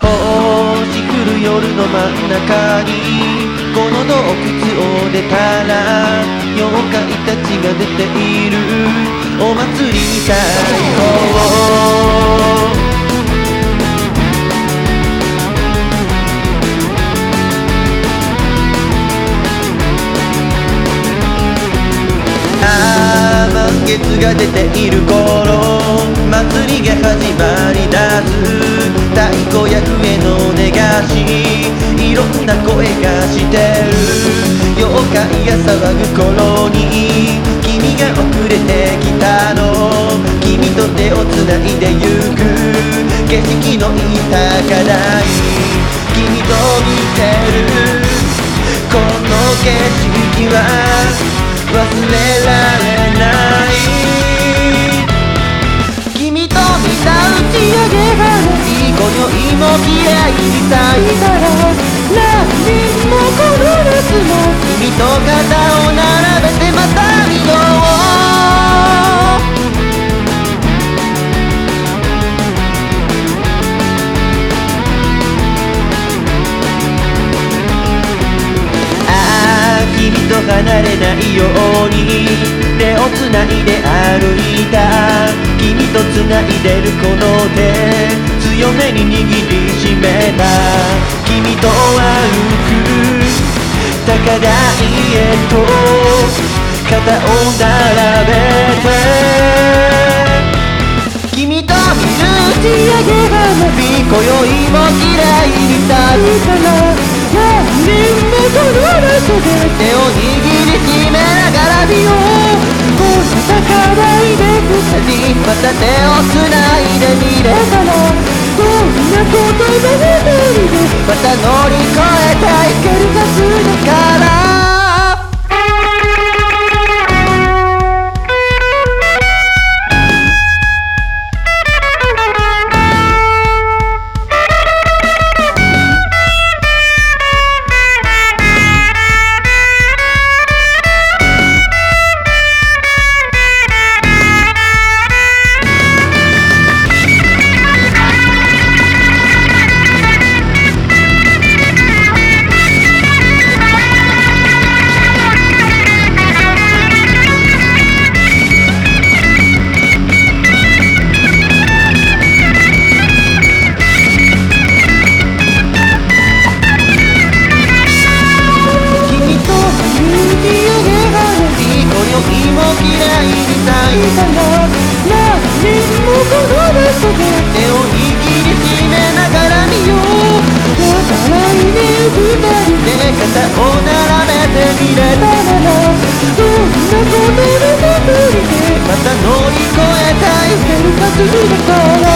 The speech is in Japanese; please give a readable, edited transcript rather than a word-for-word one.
星降る夜の真ん中にこの洞窟を出たら妖怪たちが出ているお祭りに最高。満月が出ている頃祭りが始まりだす。太鼓や笛の音がしいろんな声がしてる。妖怪が騒ぐ頃に君が遅れてきたの。君と手をつないでゆく景色のいい高台君と見てるこの景色は忘れられない。君と見た打ち上げ花火今宵も綺麗に咲いたら何人もこの夏も君と肩を並べてまた見よう。君と離れないように手をつないで歩いた。君とつないでるこの手強めに握りしめた。君と歩く高台へと肩を並べて君と見る打ち上げ花火今宵も綺麗に咲いたら何人もこの場所で手を握りしめながら見よう。この高台で二人また手をつないで見れたらどんなことでも無理でまた乗り越えていけるはずだから。何人もこの場所で手を握りしめながら見よう。お互いに二人で肩を並べてみれたならどんなことでも無理でまた乗り越えていけるはずだから。